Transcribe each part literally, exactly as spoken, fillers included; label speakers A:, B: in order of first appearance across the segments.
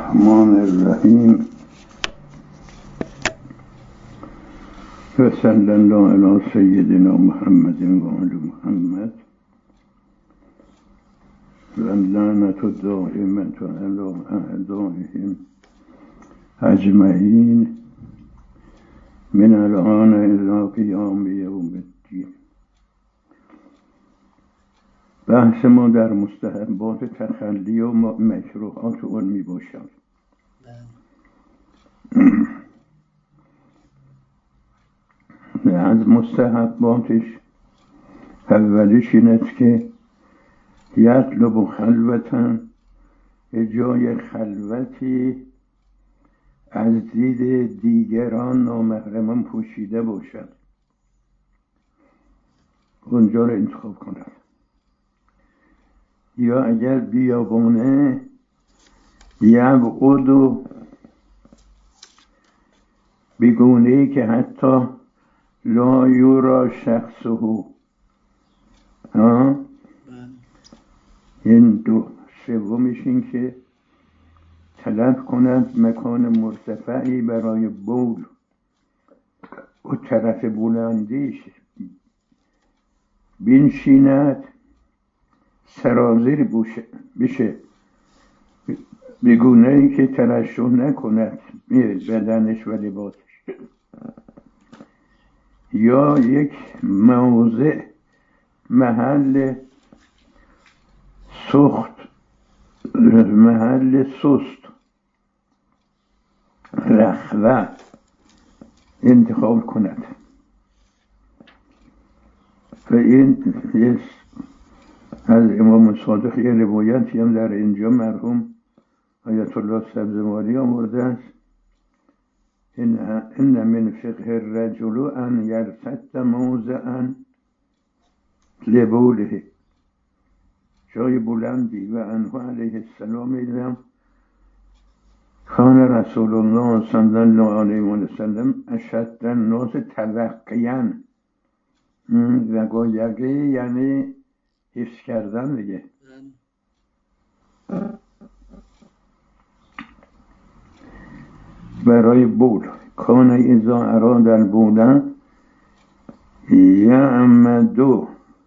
A: الرحمن الرحیم و صلی الله علی سیدنا محمد و آل محمد و لعنت الدائمة علی اعدائهم اجمعین من الآن الی قیام یوم الدین. بحث ما در مستحبات تخلی و مکروهات اون می باشد. از مستحباتش اولیش این است که یطلب خلوتا، جای خلوتی از دید دیگران نامحرمان پوشیده باشد، اونجا رو انتخاب کند. یا اگر بیابانه یبعد و بگونه‌ای که حتی لا یورا شخصه، ها این دو. سومش این که طلب کند مکان مرتفعی برای بول و طرف بلندیش بنشیند، سرازیر بشه، بگونه‌ای که ترشح نکند بدنش و لباسش. یا یک موضع محل سخت محل سست رخوه انتخاب کند. و این از امام صادق یه روایتی هم در اینجا مرحوم آیت الله سبزواری آورده است: این ان من فقه الرجل ان یرتد موضعا لبوله، جای بلندی. و عنه علیه السلام ایدم کان رسول الله صلی الله علیه و سلم اشد الناس تلقیاً، و گاه یقی یعنی حفظ کردن دیگه. برای بول کان اذا اراد البول یعمدو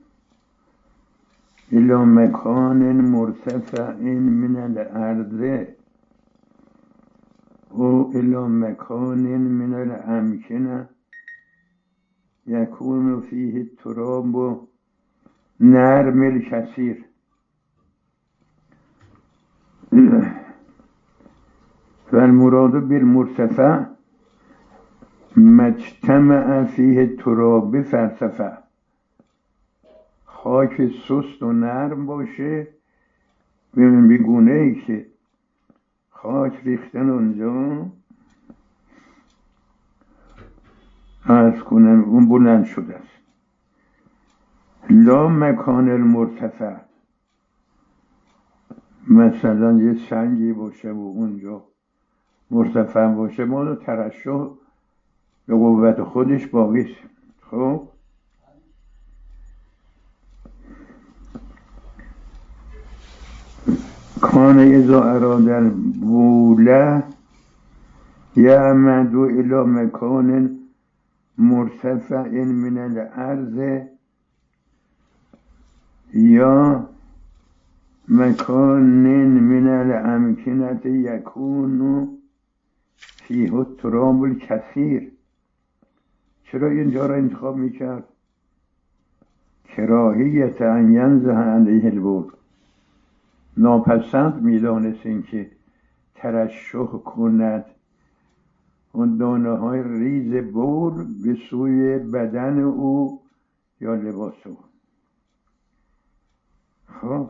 A: الی مکان مرتفع من الارض او الی مکان من الامکنه یکون فیه التراب و نرم الکثیر. و المراد بالمرتفع مجتمع فیه التراب فارتفع، خاک سست و نرم باشه بگونه ای که خاک ریختن اونجا عرض کنم اون بلند شده است. لا مکان المرتفع، مثلا یه سنگی باشه و اونجا مرتفع باشه، ما ترشح به قوت خودش باقیست. خب کان اذا اراد البوله یعمد الی مکان مرتفع من الارض یا مکان من الامکنه یکون فیه التراب الکثیر. چرا اینجا را انتخاب میکرد؟ کراهیت ان ینزح علیه البول، ناپسند میدانست این که ترشح کند اون دانه های ریز بول به سوی بدن او یا لباس او. خب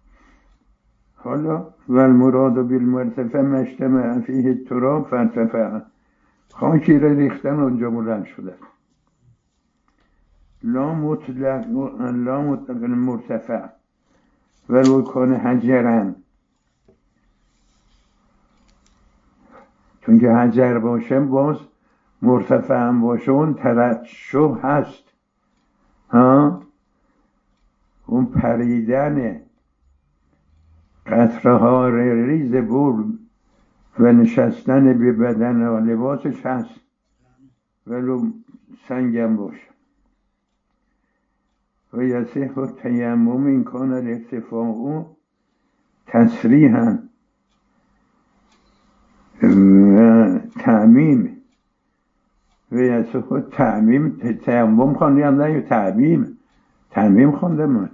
A: حالا و المراد بالمرتفع مجتمع فیه التراب فارتفع، خاکی را ریختن اونجا بلند شده. لا مطلق لا مطلق مرتفع ولو کان حجرا، چون که حجر باشه باز مرتفع هم باشه اون ترشح هست، ها اون پریدن قطره ها ریز بول و نشستن به بدن و لباسش هست ولو سنگم باشه. و یصح التیمم این کان الارتفاع تصریحا و تعمیم. و یصح التعمیم تیمم خواندم نه یا تعمیم تعمیم خواندم من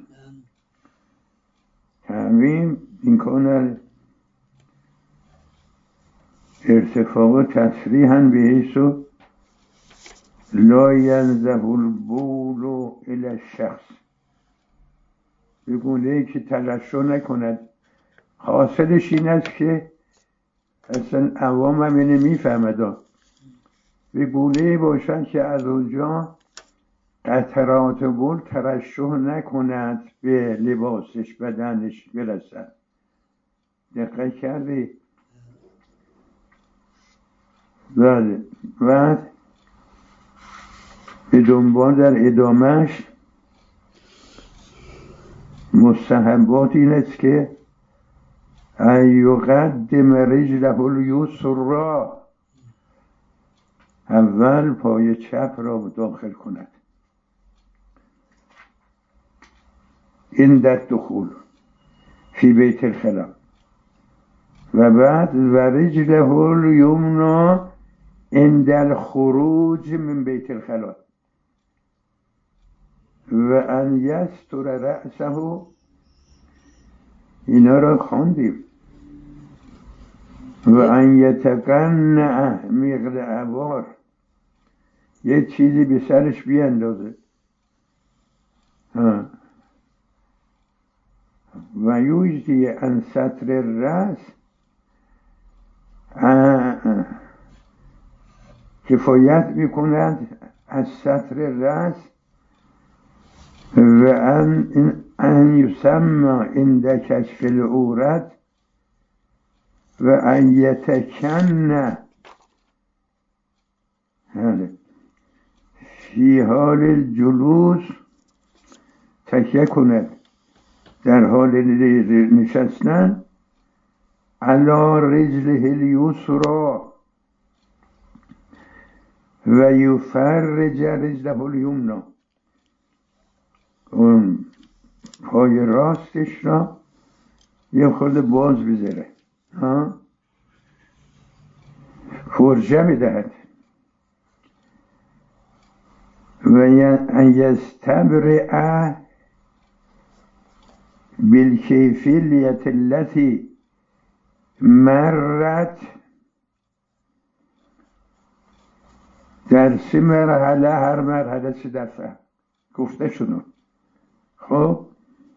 A: تعمیم این کان ارتفاع تصریحا به حیث لا ینزه البول الی الشخص، به گونه که تلاشی نکند. حاصلش این است که اصلا عوام هم اینه میفهمد، به گونه باشد که از اونجا قطرات بول ترشح نکند به لباسش بدنش برسد. دقت کردی؟ بله. بعد به دنبال در ادامهش مستحبات این است که ایقدم رجله الیسری، اول پای چپ را داخل کند این در دخول فی بیت الخلا، و بعد و رجله الیمنی عند الخروج من بیت الخلا و ان یستر رأسه. اینا را خواندیم. و ان یتقنع مقدار، یه چیزی به سرش بیاندازه. ها. و یوجدی ان ستر الرأس، کفایت میکند از ستر رأس. و ان ان یسمى عند کشف العورت و ان یتکن فی حال الجلوس، تکیه کند در حال نشستن علی رجله الیسری و یفرج رجله الیمنی، اون پای راستش را یه خود باز بذاره، ها، فرجه بدهد. و ان یستبرئ بالکیفیت التي مرت، در سه مرحله، هر مرحله سه دفعه گفته شدن. خب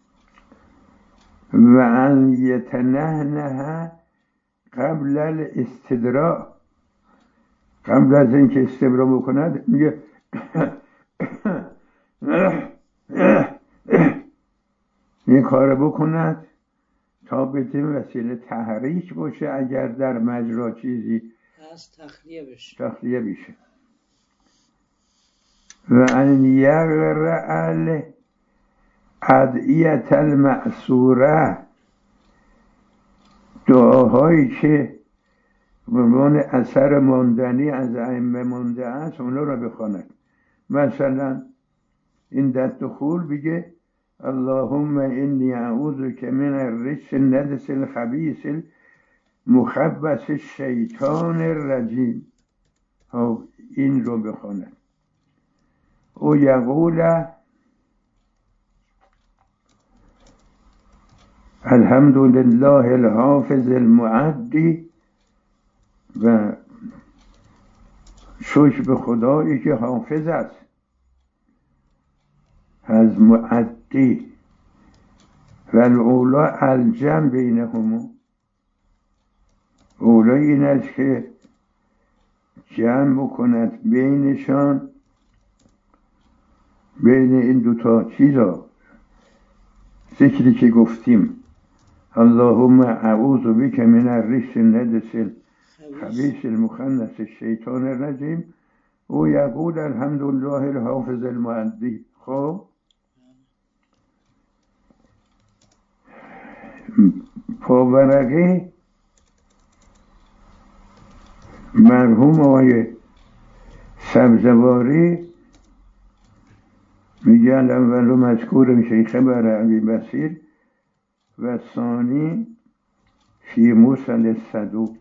A: و ان یتنحنح قبل الاستدراء، قبل از اینکه استبرا بکند میگه این کار بکند تا بتونه وسیله تحریک باشه اگر در مجرا چیزی
B: از تخلیه بشه
A: تخلیه بشه. و ان یقرأ ادعیت المأثوره، دعاهایی که به عنوان اثر ماندنی از ائمه مانده است اونا را بخواند. مثلا این در دخول بگه اللهم انی اعوذک من الرجس النجس الخبیث المخبث الشیطان الرجیم، این رو بخواند. او یقول الحمد لله الحافظ المعدی، و شکر به خدایی که حافظ است از معدی. و الاولا الجمع بینهما، اولا این است که جمع بکند بینشان، بین این دوتا چیزا، ذکری که گفتیم اللهم اعوذ بک من الرجس النجس الخبیث المخنث الشیطان الرجیم، او یقول الحمد لله الحافظ المعدی. خب پاورقی مرحوم آقای سبزواری میگه اول مذکور شیخ بر ابی بصیر و ثانی فی مرسل صدوق.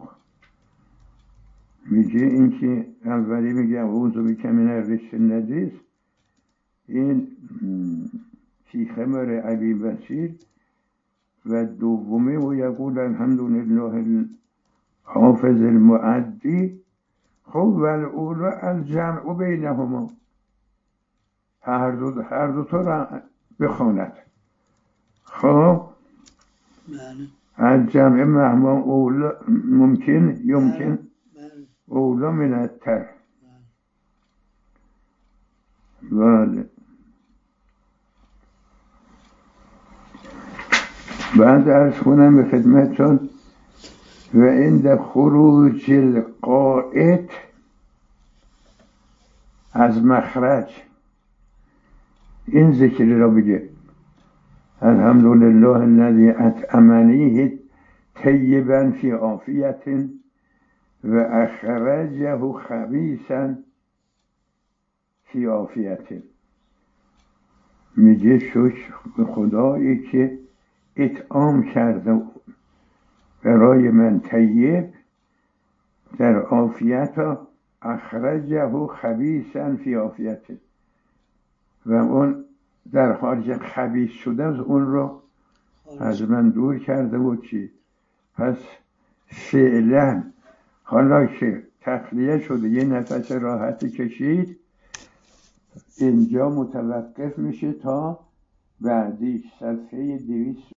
A: میگه این که اولی میگه اعوذ بک من الرجس النجس، این شیخ بر ابی بصیر، و دومی و یقول الحمدلله حافظ المعدی. خب والاولا الجمع بینهما، هر دو هر دو تا را بخواند. خب الجمع مهما اولا ممکن یمکن اولا من التر. بله. بعد عرض کنم به خدمتتون و عند خروج القائد از مخرج این ذکر را بگه: الحمدلله الذی اطعمنی طیبا فی عافیت و اخرجه خبیثا فی عافیت. میگه شکر به خدایی که اطعام کرده برای من طیب در عافیت و اخرجه خبیثا فی عافیت، و اون در حال خبیث شده از اون رو از من دور کرده و چی. پس فعلا حالا که تخلیه شده یه نفس راحتی کشید، اینجا متوقف میشه تا بعدی صفحه دویست